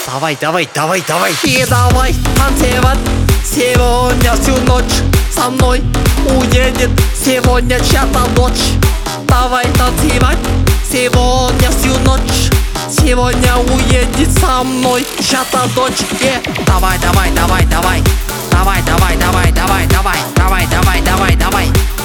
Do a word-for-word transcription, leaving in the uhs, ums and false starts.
Давай, давай, давай, давай. И давай танцевать сегодня всю ночь. Со мной уедет сегодня чья-то дочь. Давай танцевать сегодня всю ночь. Сегодня уедет со мной чья-то дочь. Yeah. Давай, давай, давай, давай. Давай, давай, давай, давай, давай. Давай, давай, давай, давай.